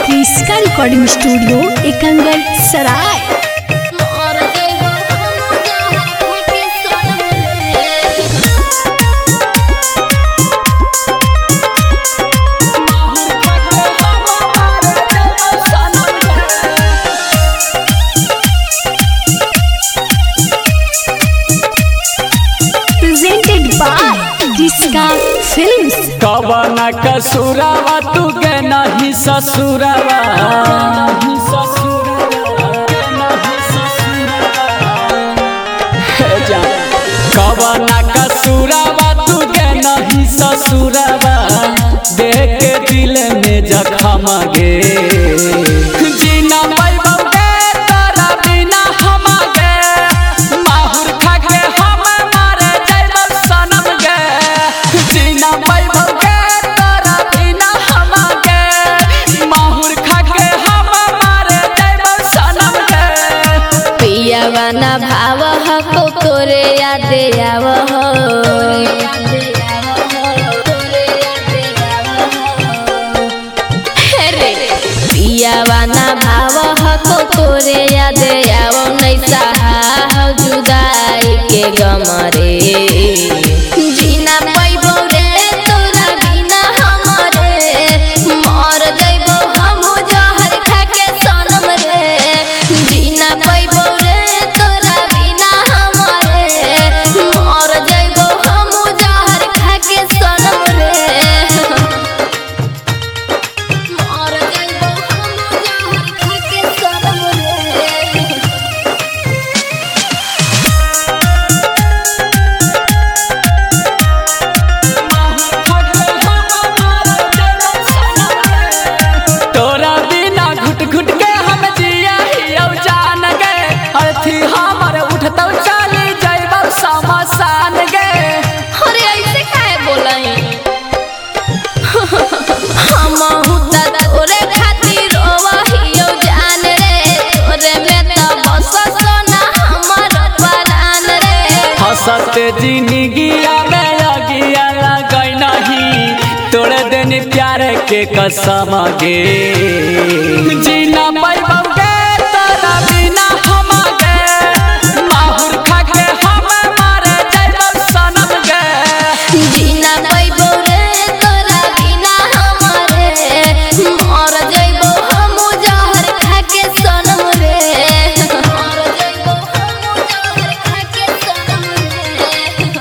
इसका recording studio Ekangar Sarai. Presented by जिसका films. कवना कसूरावा तू के नहीं ससुरावा, कवना कसूरावा तू के नहीं ससुरावा, देख के दिल में जखम गे जीना पैबौ गे तोरा बिना हम गे, माहुर खा के हम मर जाइबौ सनम गे, जीना पैबौ गे तोरा बिना हम गे, माहुर खा के हम मर जाइबौ सनम गे। पियावा ना भाव हो तोरे याद आव हो, पियावा ना भाव हो तोरे याद आव, नहीं सहा जुदाई के गम रे, जीना पैबो रे तोरा बिना हमरे, मर जइबो हम जहर खा के सनम रे, जीना पैबो रे तोरा बिना हमरे, मर जइबो हम जहर खा के सनम रे, मर जइबो हम जहर खा के सनम रे। तोरा बिना घुट घुट के हम जिया हियौ जान गे, अर्थी हमर उठतौ चली जइबौ शमशान गे। अरे ऐसे काहे बोलाई, हमहु त तोरे खातिर रोवहियौ जान रे, तोरे में त बस सोना हमर परान रे, हंसत जिंदगिया में अगिया लगै नहीं, तोड़े देनी प्यार के कसम गे जीना पैबौ गे तोरा बिना हम गे, माहुर खा के हम मर जाइबौ सनम गे। जीना पैबो रे तोरा बिना हमरे, मर जइबो हम जहर खा के सनम रे, मर जइबो हम जहर खा के सनम रे।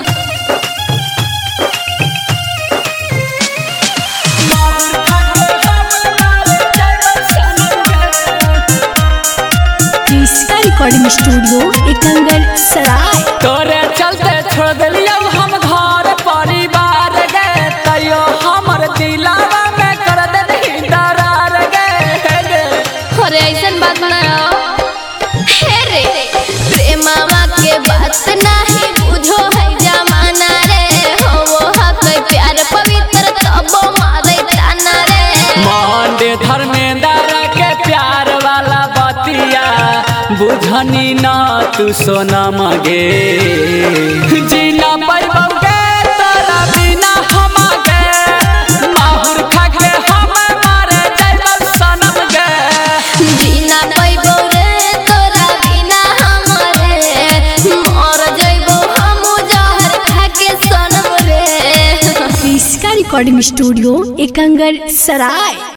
इसका रिकॉर्डिंग स्टूडियो एकंगर सराय। तोरे चलते छोड़ दिलियौ हम घर परिवार गे, तैयो हमर दिलावा में कर देली दरार गे। अरे ऐसन बात ना हे रे, प्रेमवा के बात नाही बुझो है जमाना रे, हो हक प्यार पवित्र तबो मारे ताना रे, मांडे धर्मेंद्र के प्यार वाला बतिया बुझनी ना तू सोनम गे जीना पैबौ गे तोरा बिना हम गे, माहुर खा के हम मर जाइबौ सनम गे। जीना पैबो रे तोरा बिना हमरे, मर जइबो हम जहर खा के सनम रे। इसका रिकॉर्डिंग स्टूडियो एकंगर सराय।